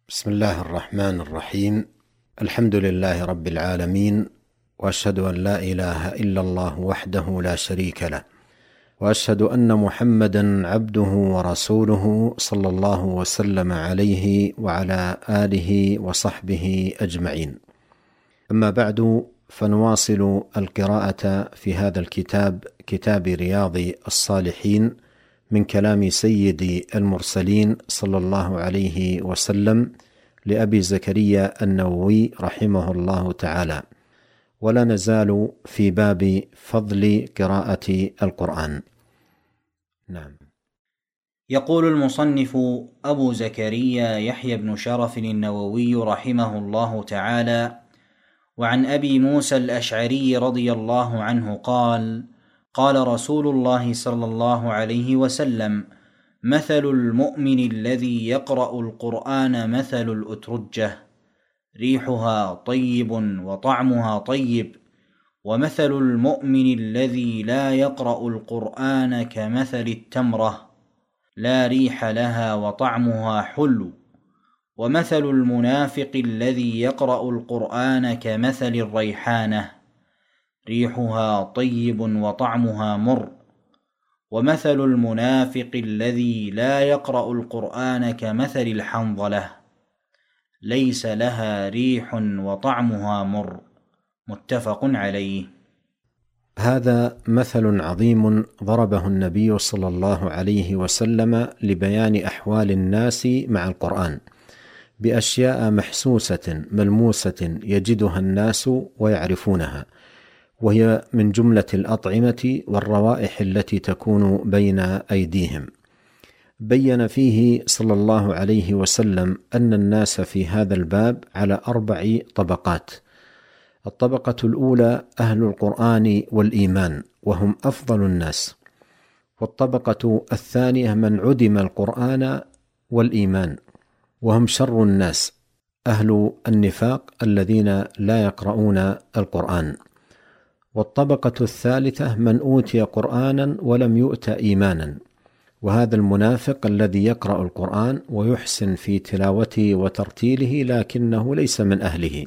بسم الله الرحمن الرحيم. الحمد لله رب العالمين، وأشهد أن لا إله إلا الله وحده لا شريك له، وأشهد أن محمدا عبده ورسوله صلى الله وسلم عليه وعلى آله وصحبه أجمعين. أما بعد، فنواصل القراءة في هذا الكتاب، كتاب رياض الصالحين، من كلام سيد المرسلين صلى الله عليه وسلم لأبي زكريا النووي رحمه الله تعالى، ولا نزال في باب فضل قراءة القرآن. نعم. يقول المصنف أبو زكريا يحيى بن شرف النووي رحمه الله تعالى: وعن أبي موسى الأشعري رضي الله عنه قال: قال رسول الله صلى الله عليه وسلم: مثل المؤمن الذي يقرأ القرآن مثل الأترجة، ريحها طيب وطعمها طيب، ومثل المؤمن الذي لا يقرأ القرآن كمثل التمرة، لا ريح لها وطعمها حلو، ومثل المنافق الذي يقرأ القرآن كمثل الريحانة، ريحها طيب وطعمها مر، ومثل المنافق الذي لا يقرأ القرآن كمثل الحنظلة، ليس لها ريح وطعمها مر. متفق عليه. هذا مثل عظيم ضربه النبي صلى الله عليه وسلم لبيان أحوال الناس مع القرآن بأشياء محسوسة ملموسة يجدها الناس ويعرفونها، وهي من جملة الأطعمة والروائح التي تكون بين أيديهم. بين فيه صلى الله عليه وسلم أن الناس في هذا الباب على 4 طبقات. الطبقة الأولى أهل القرآن والإيمان، وهم أفضل الناس. والطبقة الثانية من عدم القرآن والإيمان، وهم شر الناس، أهل النفاق الذين لا يقرؤون القرآن. والطبقة الثالثة من أوتي قرآنا ولم يؤت إيمانا، وهذا المنافق الذي يقرأ القرآن ويحسن في تلاوته وترتيله لكنه ليس من أهله.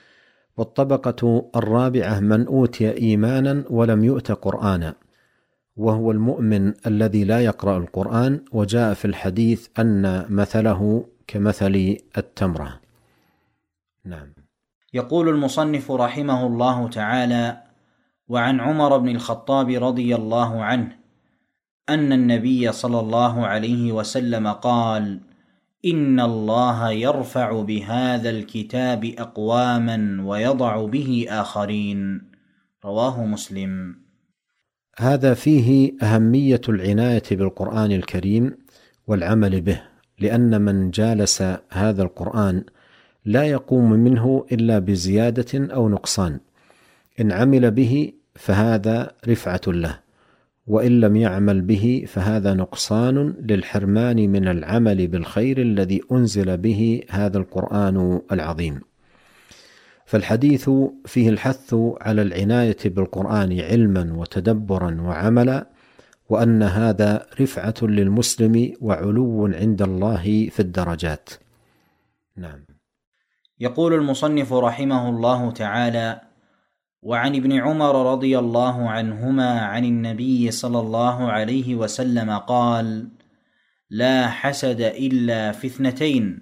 والطبقة الرابعة من أوتي إيمانا ولم يؤت قرآنا، وهو المؤمن الذي لا يقرأ القرآن، وجاء في الحديث أن مثله كمثل التمرة. نعم. يقول المصنف رحمه الله تعالى: وعن عمر بن الخطاب رضي الله عنه أن النبي صلى الله عليه وسلم قال: إن الله يرفع بهذا الكتاب أقواما ويضع به آخرين. رواه مسلم. هذا فيه أهمية العناية بالقرآن الكريم والعمل به، لأن من جالس هذا القرآن لا يقوم منه إلا بزيادة أو نقصان. إن عمل به فهذا رفعة له، وإن لم يعمل به فهذا نقصان للحرمان من العمل بالخير الذي أنزل به هذا القرآن العظيم. فالحديث فيه الحث على العناية بالقرآن علما وتدبرا وعملا، وأن هذا رفعة للمسلم وعلو عند الله في الدرجات. نعم. يقول المصنف رحمه الله تعالى: وعن ابن عمر رضي الله عنهما عن النبي صلى الله عليه وسلم قال: لا حسد إلا في 2: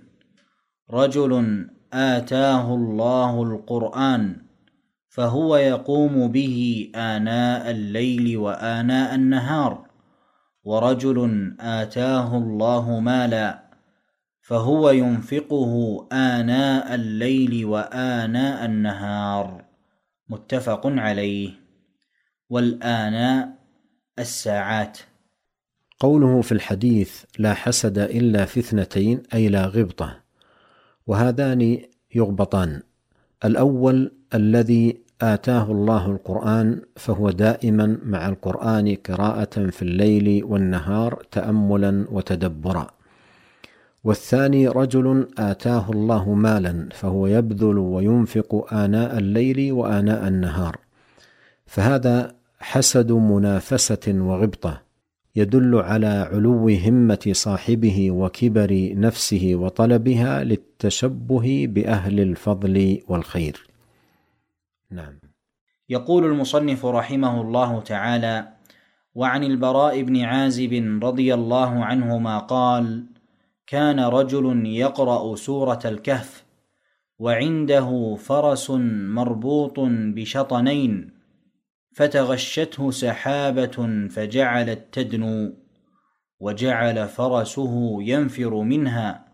رجل آتاه الله القرآن فهو يقوم به آناء الليل وآناء النهار، ورجل آتاه الله مالا فهو ينفقه آناء الليل وآناء النهار. متفق عليه. والآناء الساعات. قوله في الحديث لا حسد إلا في 2 أي لا غبطة، وهذان يغبطان. الأول الذي آتاه الله القرآن فهو دائما مع القرآن قراءة في الليل والنهار تأملا وتدبرا. والثاني رجل آتاه الله مالا فهو يبذل وينفق آناء الليل وآناء النهار، فهذا حسد منافسة وغبطة، يدل على علو همة صاحبه وكبر نفسه وطلبها للتشبه بأهل الفضل والخير. نعم. يقول المصنف رحمه الله تعالى: وعن البراء بن عازب رضي الله عنهما قال: كان رجل يقرأ سورة الكهف وعنده فرس مربوط بشطنين، فتغشته سحابة فجعلت تدنو، وجعل فرسه ينفر منها،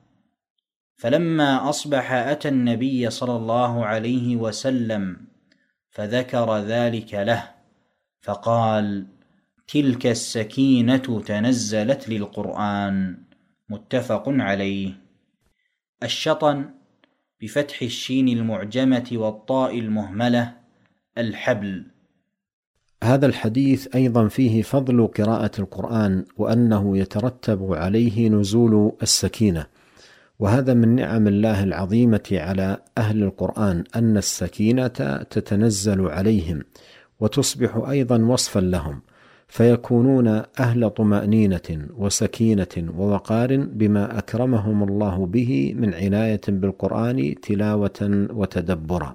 فلما أصبح أتى النبي صلى الله عليه وسلم فذكر ذلك له، فقال: تلك السكينة تنزلت للقرآن. متفق عليه. الشطن بفتح الشين المعجمة والطاء المهملة الحبل. هذا الحديث أيضا فيه فضل قراءة القرآن، وأنه يترتب عليه نزول السكينة، وهذا من نعم الله العظيمة على أهل القرآن، أن السكينة تتنزل عليهم وتصبح أيضا وصفا لهم، فيكونون أهل طمأنينة وسكينة ووقار بما أكرمهم الله به من عناية بالقرآن تلاوة وتدبرا.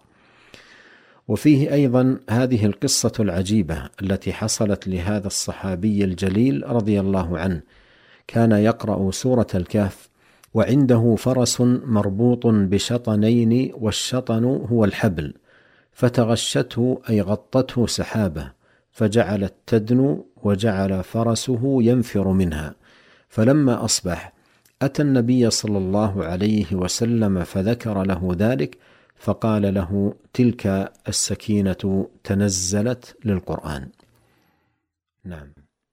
وفيه أيضا هذه القصة العجيبة التي حصلت لهذا الصحابي الجليل رضي الله عنه. كان يقرأ سورة الكهف وعنده فرس مربوط بشطنين، والشطن هو الحبل، فتغشته أي غطته سحابة فجعلت تدنو، وجعل فرسه ينفر منها. فلما أصبح أتى النبي صلى الله عليه وسلم فذكر له ذلك، فقال له: تلك السكينة تنزلت للقرآن. نعم.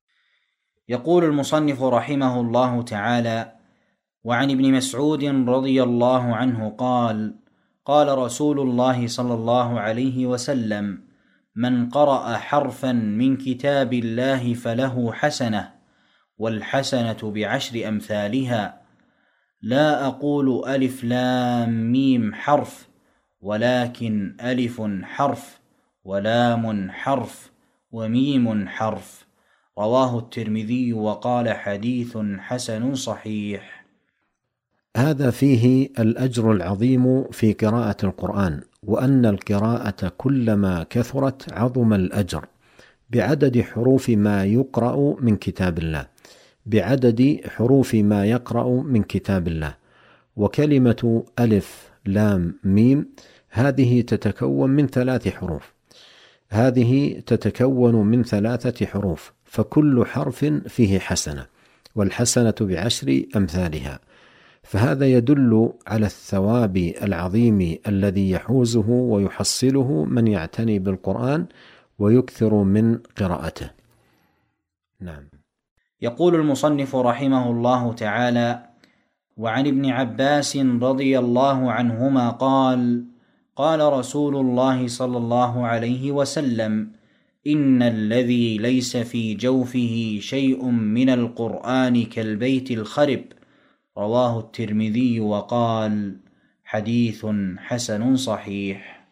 يقول المصنف رحمه الله تعالى: وعن ابن مسعود رضي الله عنه قال: قال رسول الله صلى الله عليه وسلم: من قرأ حرفا من كتاب الله فله حسنة، والحسنة بعشر أمثالها، لا أقول ألف لام ميم حرف، ولكن ألف حرف ولام حرف وميم حرف. رواه الترمذي وقال: حديث حسن صحيح. هذا فيه الأجر العظيم في قراءة القرآن، وأن القراءة كلما كثرت عظم الأجر بعدد حروف ما يقرأ من كتاب الله، بعدد حروف ما يقرأ من كتاب الله. وكلمة ألف لام ميم هذه تتكون من 3 حروف، هذه تتكون من 3 حروف، فكل حرف فيه حسنة، والحسنة بعشر أمثالها. فهذا يدل على الثواب العظيم الذي يحوزه ويحصله من يعتني بالقرآن ويكثر من قراءته. نعم. يقول المصنف رحمه الله تعالى: وعن ابن عباس رضي الله عنهما قال: قال رسول الله صلى الله عليه وسلم: إن الذي ليس في جوفه شيء من القرآن كالبيت الخرب. رواه الترمذي وقال: حديث حسن صحيح.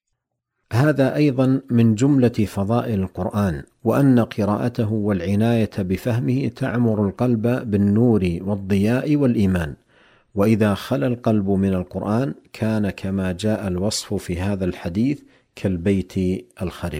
هذا أيضا من جملة فضائل القرآن، وأن قراءته والعناية بفهمه تعمر القلب بالنور والضياء والإيمان، وإذا خلا القلب من القرآن كان كما جاء الوصف في هذا الحديث كالبيت الخرب.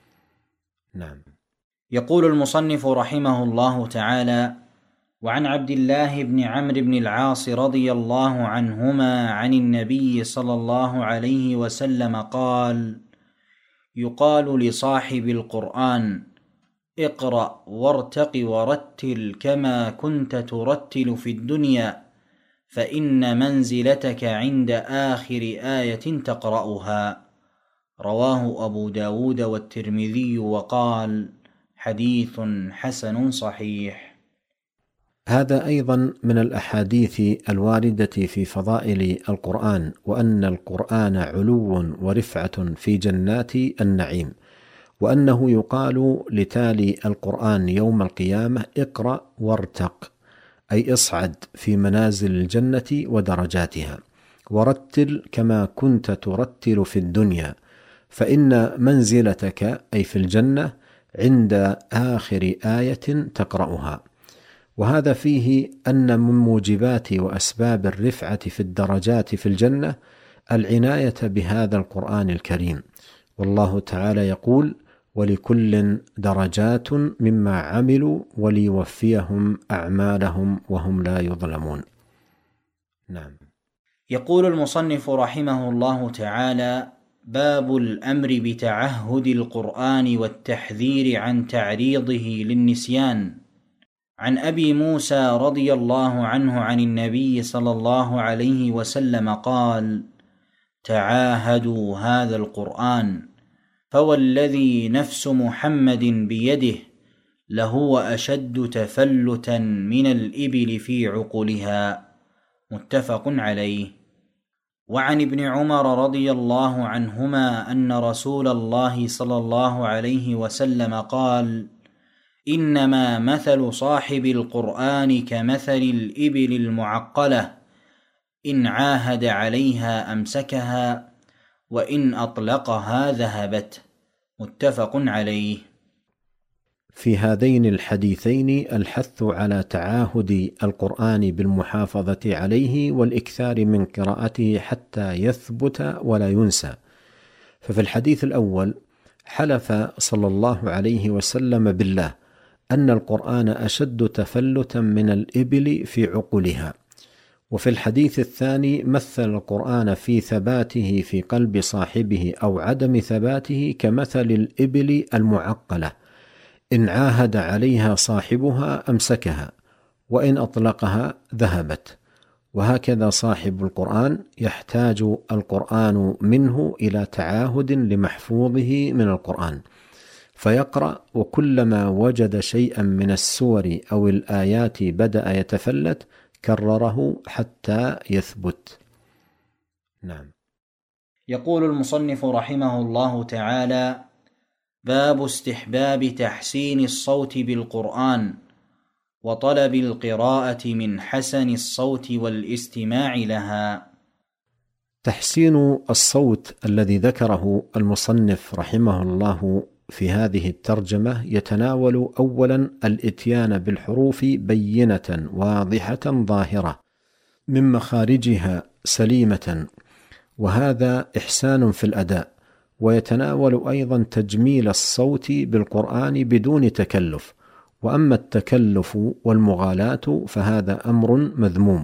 نعم. يقول المصنف رحمه الله تعالى: وعن عبد الله بن عمرو بن العاص رضي الله عنهما عن النبي صلى الله عليه وسلم قال: يقال لصاحب القرآن: اقرأ وارتق ورتل كما كنت ترتل في الدنيا، فإن منزلتك عند آخر آية تقرأها. رواه أبو داود والترمذي وقال: حديث حسن صحيح. هذا أيضا من الأحاديث الواردة في فضائل القرآن، وأن القرآن علو ورفعة في جنات النعيم، وأنه يقال لتالي القرآن يوم القيامة: اقرأ وارتق، أي اصعد في منازل الجنة ودرجاتها، ورتل كما كنت ترتل في الدنيا، فإن منزلتك أي في الجنة عند آخر آية تقرأها. وهذا فيه أن من موجبات وأسباب الرفعة في الدرجات في الجنة العناية بهذا القرآن الكريم، والله تعالى يقول: ولكل درجات مما عملوا وليوفيهم أعمالهم وهم لا يظلمون. نعم. يقول المصنف رحمه الله تعالى: باب الأمر بتعهد القرآن والتحذير عن تعريضه للنسيان. عن أبي موسى رضي الله عنه عن النبي صلى الله عليه وسلم قال: تعاهدوا هذا القرآن، فوالذي نفس محمد بيده لهو أشد تفلتا من الإبل في عقلها. متفق عليه. وعن ابن عمر رضي الله عنهما أن رسول الله صلى الله عليه وسلم قال: إنما مثل صاحب القرآن كمثل الإبل المعقلة، إن عاهد عليها أمسكها، وإن أطلقها ذهبت. متفق عليه. في هذين الحديثين الحث على تعاهد القرآن بالمحافظة عليه والإكثار من قراءته حتى يثبت ولا ينسى. ففي الحديث الأول حلف صلى الله عليه وسلم بالله أن القرآن أشد تفلتا من الإبل في عقلها. وفي الحديث الثاني مثل القرآن في ثباته في قلب صاحبه أو عدم ثباته كمثل الإبل المعقلة، إن عاهد عليها صاحبها أمسكها، وإن أطلقها ذهبت. وهكذا صاحب القرآن يحتاج القرآن منه إلى تعاهد لمحفوظه من القرآن، فيقرأ، وكلما وجد شيئا من السور أو الآيات بدأ يتفلت كرره حتى يثبت. نعم. يقول المصنف رحمه الله تعالى: باب استحباب تحسين الصوت بالقرآن وطلب القراءة من حسن الصوت والاستماع لها. تحسين الصوت الذي ذكره المصنف رحمه الله في هذه الترجمة يتناول أولا الإتيان بالحروف بينة واضحة ظاهرة من مخارجها سليمة، وهذا إحسان في الأداء. ويتناول أيضا تجميل الصوت بالقرآن بدون تكلف، وأما التكلف والمغالاة فهذا أمر مذموم.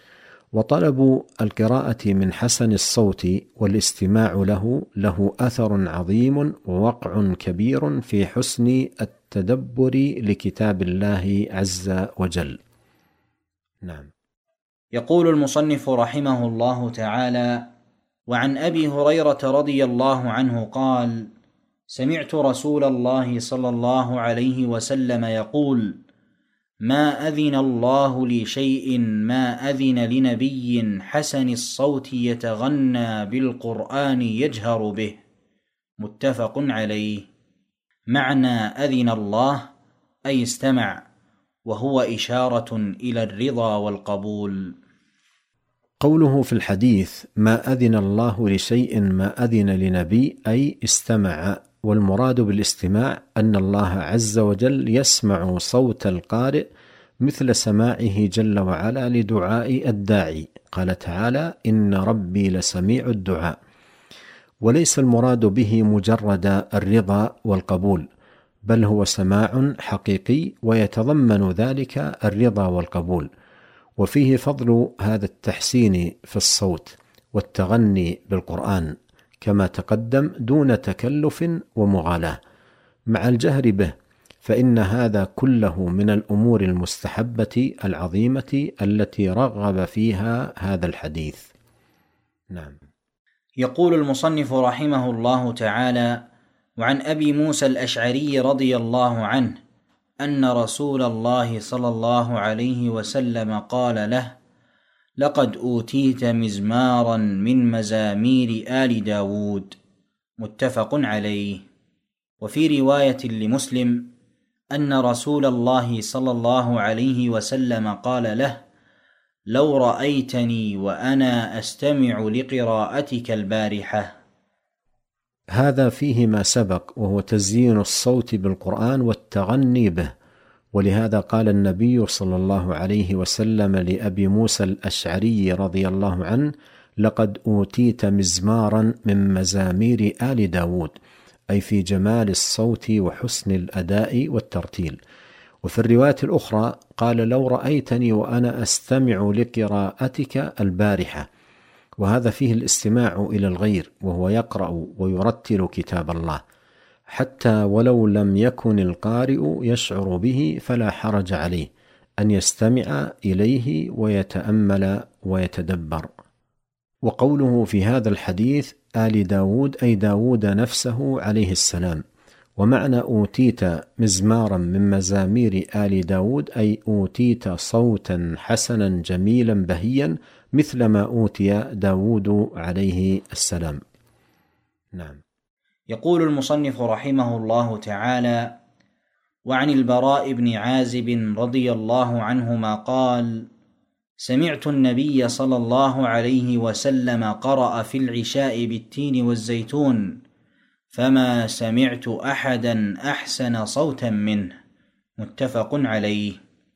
وطلب القراءة من حسن الصوت والاستماع له أثر عظيم ووقع كبير في حسن التدبر لكتاب الله عز وجل. نعم. يقول المصنف رحمه الله تعالى: وعن أبي هريرة رضي الله عنه قال: سمعت رسول الله صلى الله عليه وسلم يقول: ما أذن الله لشيء ما أذن لنبي حسن الصوت يتغنى بالقرآن يجهر به. متفق عليه. معنى أذن الله أي استمع، وهو إشارة إلى الرضا والقبول. قوله في الحديث ما أذن الله لشيء ما أذن لنبي أي استمع، والمراد بالاستماع أن الله عز وجل يسمع صوت القارئ مثل سماعه جل وعلا لدعاء الداعي. قال تعالى: إن ربي لسميع الدعاء. وليس المراد به مجرد الرضا والقبول، بل هو سماع حقيقي ويتضمن ذلك الرضا والقبول. وفيه فضل هذا التحسين في الصوت والتغني بالقرآن كما تقدم دون تكلف ومغالاة مع الجهر به، فإن هذا كله من الأمور المستحبة العظيمة التي رغب فيها هذا الحديث. نعم. يقول المصنف رحمه الله تعالى: وعن أبي موسى الأشعري رضي الله عنه أن رسول الله صلى الله عليه وسلم قال له: لقد أوتيت مزمارا من مزامير آل داود. متفق عليه. وفي رواية لمسلم أن رسول الله صلى الله عليه وسلم قال له: لو رأيتني وأنا أستمع لقراءتك البارحة. هذا فيه ما سبق، وهو تزيين الصوت بالقرآن والتغني به. ولهذا قال النبي صلى الله عليه وسلم لأبي موسى الأشعري رضي الله عنه: لقد أوتيت مزمارا من مزامير آل داود، أي في جمال الصوت وحسن الأداء والترتيل. وفي الرواية الأخرى قال: لو رأيتني وأنا أستمع لقراءتك البارحة. وهذا فيه الاستماع إلى الغير وهو يقرأ ويرتل كتاب الله، حتى ولو لم يكن القارئ يشعر به فلا حرج عليه أن يستمع إليه ويتأمل ويتدبر. وقوله في هذا الحديث آل داود أي داود نفسه عليه السلام. ومعنى أوتيت مزمارا من مزامير آل داود أي أوتيت صوتا حسنا جميلا بهيا مثل ما أوتي داود عليه السلام. نعم. يقول المصنف رحمه الله تعالى: وعن البراء بن عازب رضي الله عنهما قال: سمعت النبي صلى الله عليه وسلم قرأ في العشاء بالتين والزيتون، فما سمعت أحدا أحسن صوتا منه. متفق عليه.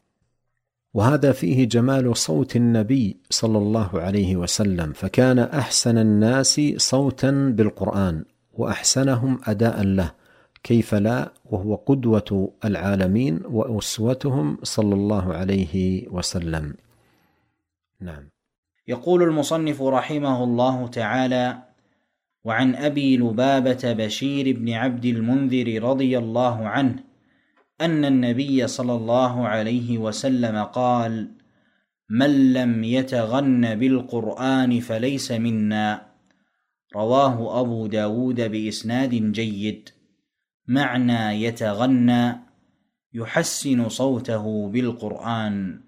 وهذا فيه جمال صوت النبي صلى الله عليه وسلم، فكان أحسن الناس صوتا بالقرآن وأحسنهم أداء له، كيف لا، وهو قدوة العالمين وأسوتهم صلى الله عليه وسلم. نعم. يقول المصنف رحمه الله تعالى: وعن أبي لبابة بشير بن عبد المنذر رضي الله عنه أن النبي صلى الله عليه وسلم قال: من لم يتغن بالقرآن فليس منا. رواه أبو داود بإسناد جيد. معنى يتغنى: يحسن صوته بالقرآن.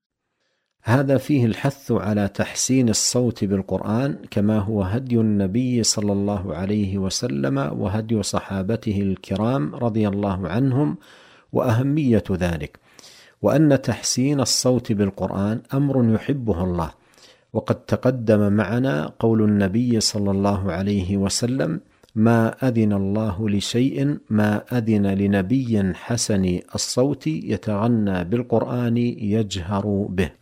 هذا فيه الحث على تحسين الصوت بالقرآن، كما هو هدي النبي صلى الله عليه وسلم وهدي صحابته الكرام رضي الله عنهم، وأهمية ذلك، وأن تحسين الصوت بالقرآن أمر يحبه الله. وقد تقدم معنا قول النبي صلى الله عليه وسلم: ما أذن الله لشيء ما أذن لنبي حسن الصوت يتغنى بالقرآن يجهر به.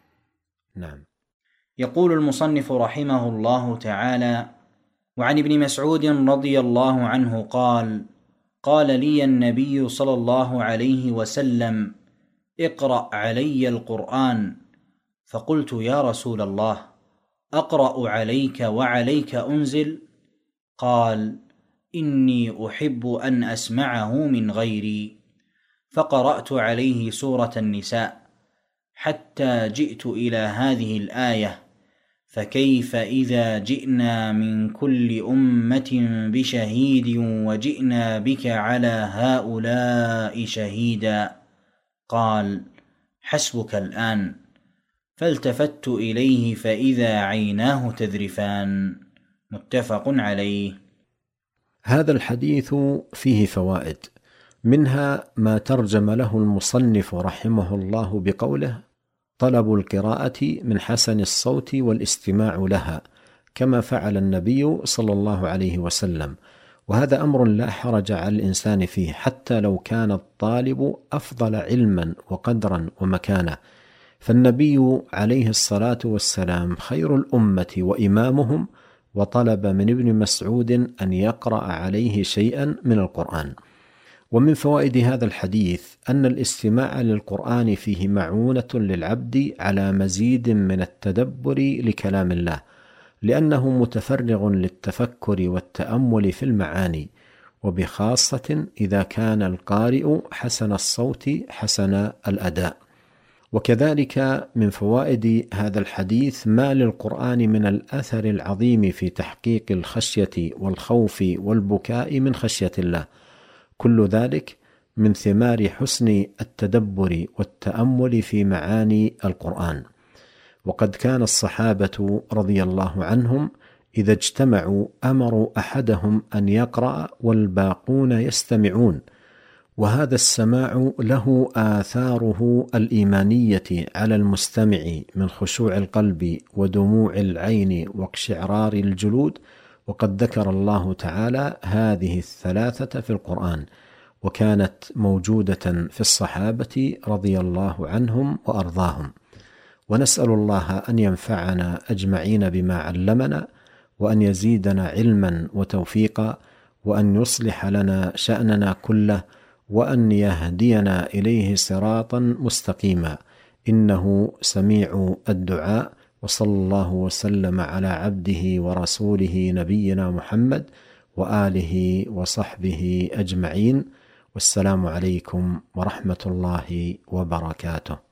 نعم. يقول المصنف رحمه الله تعالى: وعن ابن مسعود رضي الله عنه قال: قال لي النبي صلى الله عليه وسلم: اقرأ علي القرآن. فقلت: يا رسول الله، أقرأ عليك وعليك أنزل؟ قال: إني أحب أن أسمعه من غيري. فقرأت عليه سورة النساء حتى جئت إلى هذه الآية: فكيف إذا جئنا من كل أمة بشهيد وجئنا بك على هؤلاء شهيدا. قال: حسبك الآن. فالتفت إليه فإذا عيناه تذرفان. متفق عليه. هذا الحديث فيه فوائد، منها ما ترجم له المصنف رحمه الله بقوله: طلب القراءة من حسن الصوت والاستماع لها، كما فعل النبي صلى الله عليه وسلم. وهذا أمر لا حرج على الإنسان فيه، حتى لو كان الطالب أفضل علما وقدرا ومكانة. فالنبي عليه الصلاة والسلام خير الأمة وإمامهم، وطلب من ابن مسعود أن يقرأ عليه شيئا من القرآن. ومن فوائد هذا الحديث أن الاستماع للقرآن فيه معونة للعبد على مزيد من التدبر لكلام الله، لأنه متفرغ للتفكر والتأمل في المعاني، وبخاصة إذا كان القارئ حسن الصوت حسن الأداء. وكذلك من فوائد هذا الحديث ما للقرآن من الأثر العظيم في تحقيق الخشية والخوف والبكاء من خشية الله، كل ذلك من ثمار حسن التدبر والتأمل في معاني القرآن. وقد كان الصحابة رضي الله عنهم إذا اجتمعوا أمروا أحدهم أن يقرأ والباقون يستمعون، وهذا السماع له آثاره الإيمانية على المستمع من خشوع القلب ودموع العين واقشعرار الجلود، وقد ذكر الله تعالى هذه الثلاثة في القرآن، وكانت موجودة في الصحابة رضي الله عنهم وأرضاهم. ونسأل الله أن ينفعنا أجمعين بما علمنا، وأن يزيدنا علما وتوفيقا، وأن يصلح لنا شأننا كله، وأن يهدينا إليه صراطا مستقيما، إنه سميع الدعاء. وصلى الله وسلم على عبده ورسوله نبينا محمد وآله وصحبه أجمعين، والسلام عليكم ورحمة الله وبركاته.